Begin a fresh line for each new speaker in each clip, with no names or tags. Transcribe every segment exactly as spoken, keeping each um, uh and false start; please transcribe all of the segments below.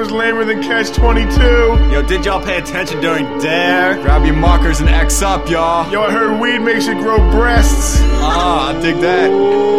is lamer than Catch twenty-two.
Yo, did y'all pay attention during Dare? Grab your markers and X up, y'all.
Yo, I heard weed makes you grow breasts.
Ah, I dig that.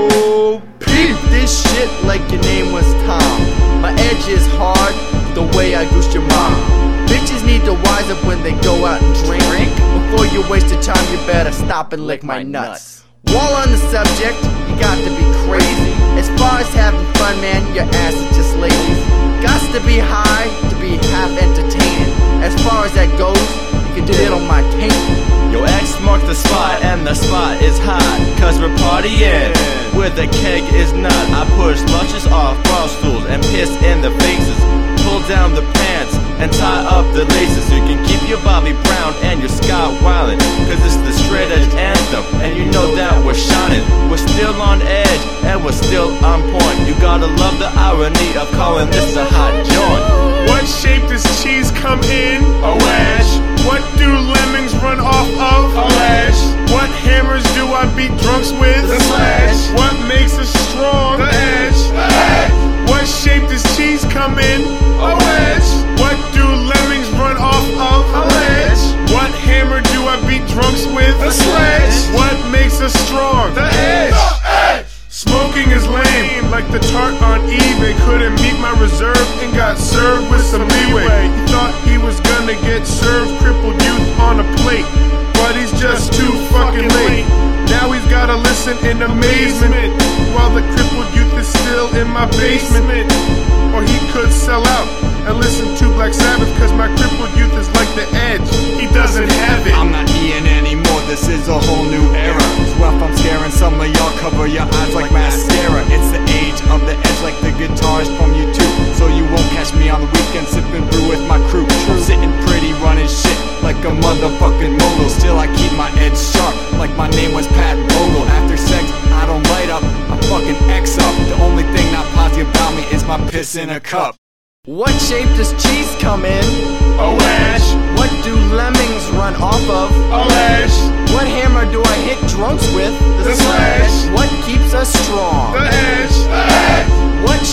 Oh, peep this shit like your name was Tom. My edge is hard, the way I goosed your mom. Bitches need to wise up when they go out and drink. Before you waste your time, you better stop and lick my nuts. While on the subject, you got to be crazy. As far as having fun, man, your ass is just lazy. Gots to be high to be half entertaining. As far as that goes, you can do it on my taint.
Yo, X marked the spot, and the spot is hot, cause we're partying. Where the keg is not, I push lunches off bar stools and piss in the faces. Pull down the pants and tie up the laces. You can keep your Bobby Brown and your Scott Weiland, cause it's the straight edge anthem, and you know that we're shining. We're still on edge, and we're still on point. You gotta love the irony of calling this a hot joint.
What shape does cheese come in? A wedge. What do lemmings run off of? A ledge. What hammers do I beat drunks with? The sledge. What makes us strong? The edge. The edge. What shape does cheese come in? A wedge. What do lemmings run off of? A ledge. What hammer do I beat drunks with? The sledge. What makes us strong? The edge. The edge. Smoking is lame, like the tart on eBay. Couldn't meet my reserve and got served with some leeway. He thought he was gonna get served crippled youth on a plate, but he's just too fucking late. Now he's gotta listen in amazement while the crippled youth is still in my basement. Or he could sell out and listen to Black Sabbath, cause my crippled youth is like the edge, he doesn't have it.
I'm not Ian anymore, this is a whole new era. So if I'm scaring some of y'all, cover your eyes like mascara. It's the age of the edge, like the guitars from YouTube. So you won't catch me on the weekend sipping brew with my crew. I'm sitting pretty, running shit like a motherfucking mogul. Still I keep my edge sharp, like my name was Pat Vogel. After sex, I don't light up, I fucking X up. The only thing not positive about me is my piss in a cup.
What shape does cheese come in?
A wedge.
What do lemmings run off of?
A ledge.
What hammer do I hit drunks with?
The sledge.
What keeps us strong?
The edge. The edge.
What